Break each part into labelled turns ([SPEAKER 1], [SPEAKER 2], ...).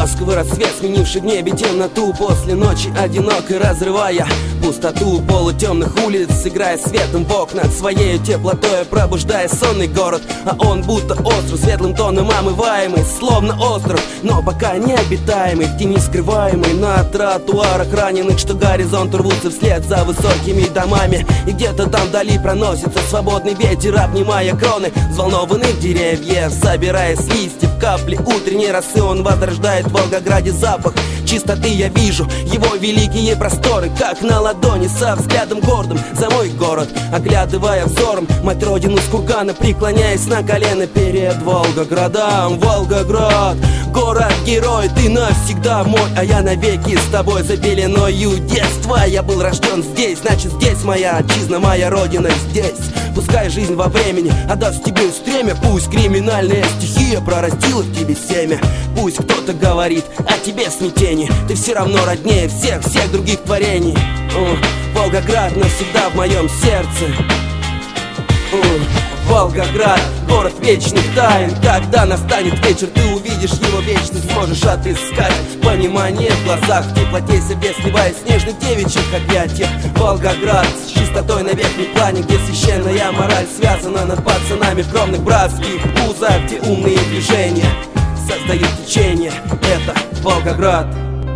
[SPEAKER 1] ласковый рассвет, сменивший в небе темноту. После ночи одинокой разрывая пустоту полутемных улиц, играя светом в окнах, своей теплотой пробуждая сонный город. А он будто остров, светлым тоном омываемый, словно остров, но пока необитаемый, в тени скрываемый. На тротуарах раненых, что горизонт рвутся вслед за высокими домами. И где-то там вдали проносится свободный ветер, обнимая кроны взволнованных деревьев, собирая с листьев капли утренней росы. Он возрождает в Волгограде запах чистоты. Я вижу его великие просторы, как на ладони, со взглядом гордым за мой город, оглядывая взором мать родину с кургана, преклоняясь на колено перед Волгоградом. Волгоград, город-герой, ты навсегда мой, а я навеки с тобой за пеленою детства. Я был рожден здесь, значит здесь моя отчизна, моя родина здесь. Пускай жизнь во времени отдаст тебе стремя, пусть криминальная стихия прорастила в тебе семя. Пусть кто-то говорит о тебе смятении, ты все равно роднее всех других творений. Волгоград навсегда в моем сердце. Волгоград, город вечных тайн. Когда настанет вечер, ты увидишь его вечность, сможешь отыскать понимание в глазах, в теплоте сердец, сливаясь в нежных девичьих объятиях. Волгоград с чистотой на верхнем плане, где священная мораль связана над пацанами в кровных братских узах, где умные движения создают течение. Это Волгоград.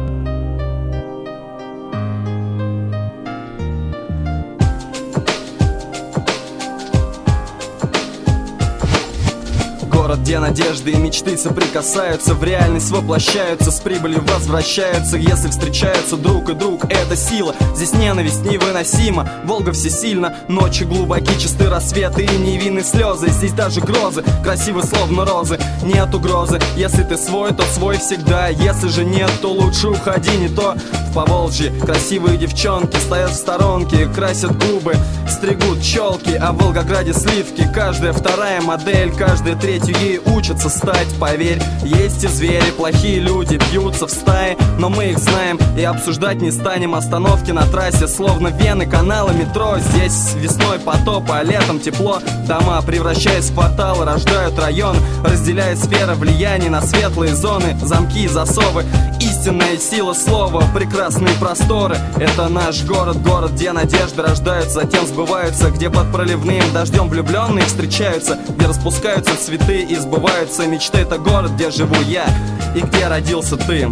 [SPEAKER 2] Город, где надежды и мечты соприкасаются, в реальность воплощаются, с прибылью возвращаются. Если встречаются друг и друг, это сила. Здесь ненависть невыносима, Волга всесильна. Ночи глубоки, чисты рассветы и невинные слезы. Здесь даже грозы, красивы словно розы. Нет угрозы, если ты свой, то свой всегда. Если же нет, то лучше уходи, не то в Поволжье. Красивые девчонки стоят в сторонке, красят губы, стригут челки. А в Волгограде сливки, каждая вторая модель, каждая третья ей учатся стать. Поверь, есть и звери, плохие люди бьются в стае, но мы их знаем и обсуждать не станем. Остановки на трассе, словно вены канала метро. Здесь весной потоп, а летом тепло. Дома, превращаясь в кварталы, рождают район, разделяя сферы влияния на светлые зоны, замки и засовы. Истинная сила слова, прекрасные просторы. Это наш город, город, где надежды рождаются, затем сбываются, где под проливным дождем влюбленные встречаются, где распускаются цветы и сбываются мечты. Это город, где живу я и где родился ты.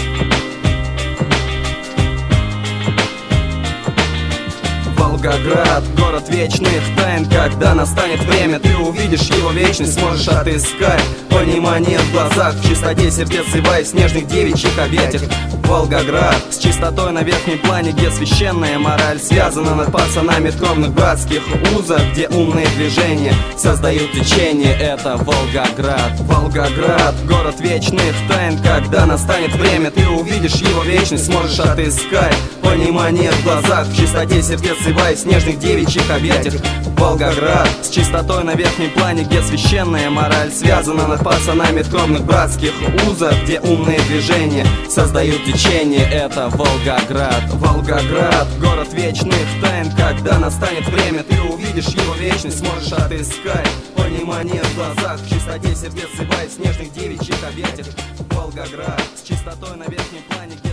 [SPEAKER 2] Волгоград, город вечных тайн. Когда настанет время, ты увидишь его вечность, сможешь отыскать понимание в глазах, в чистоте сердец, сливаясь в нежных девичьих объятиях. Волгоград с чистотой на верхнем плане, где священная мораль связана над пацанами в кровных братских узах, где умные движения создают течение. Это Волгоград. Волгоград, город вечных тайн. Когда настанет время, ты увидишь его вечность, сможешь отыскать понимание в глазах, в чистоте сердец, сливаясь в нежных девичьих объятиях. Волгоград с чистотой на верхнем плане, где священная мораль связана над пацанами в кровных братских узах, где умные движения создают течение. Это Волгоград. Волгоград, город вечных тайн. Когда настанет время, ты увидишь его вечность, сможешь отыскать понимание в глазах, в чистоте сердец, сливаясь в нежных девичьих объятиях. Волгоград с чистотой на верхнем плане, где